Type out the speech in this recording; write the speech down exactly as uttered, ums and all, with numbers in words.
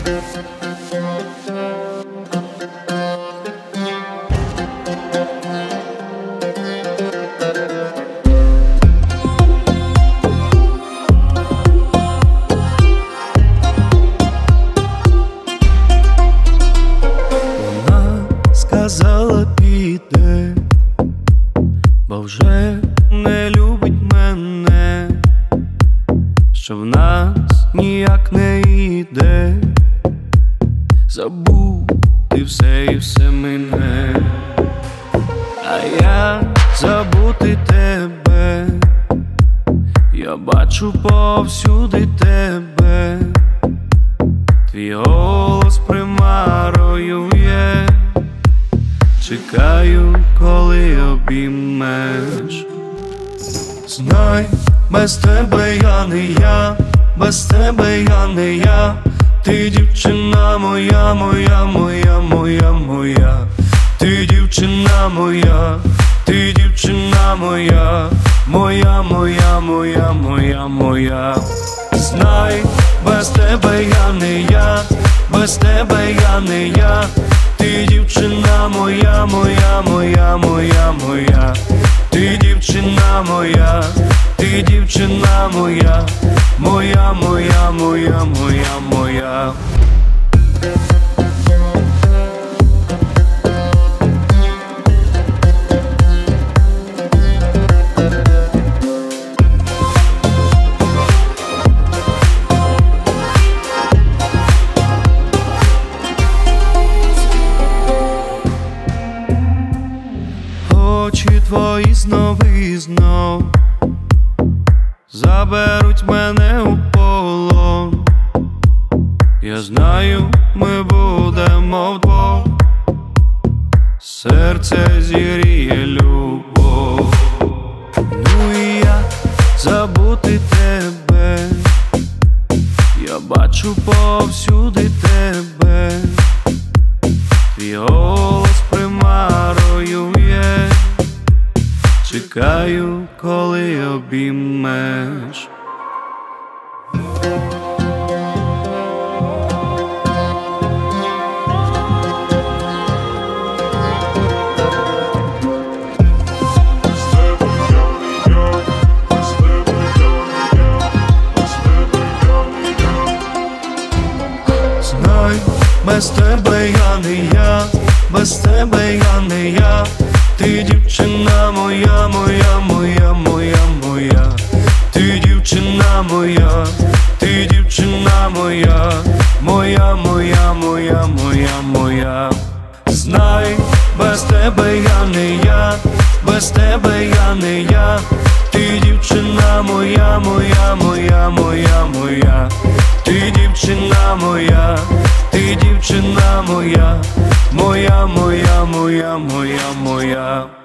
Сказала, піде, бо вже не любить мене, що в нас ніяк не йде. Забути все і все мине, а я забути тебе. Я бачу повсюди тебе, твій голос примарою є. Чекаю, коли обіймеш. Знай, без тебе я не я, без тебе я не я. Ти дівчина моя, моя, моя, моя, моя. Ти дівчина моя, ти дівчина моя, моя, моя, моя, моя, моя. Знай, без тебе я не я, без тебе я не я. Ти дівчина моя, моя, моя, моя, моя. Ти дівчина моя, ти дівчина моя, моя, моя, моя, моя, моя. Очі твої знов і знов заберуть мене у полон. Я знаю, ми будемо вдвох, серце зігріє любов. Ну і я забути тебе, я бачу повсюди тебе, твій голос примарою є. Чекаю, коли обіймеш. Знай, без тебе я не я, без тебе я не я. Ти дівчина моя, моя, моя, моя, моя. Ти дівчина моя, ти дівчина моя, моя, моя, моя, моя, моя. Знай, без тебе я не я, без тебе я не я. Ти дівчина моя, моя, моя, моя, моя. Ти дівчина моя, ти дівчина моя, моя, моя, моя, моя, моя.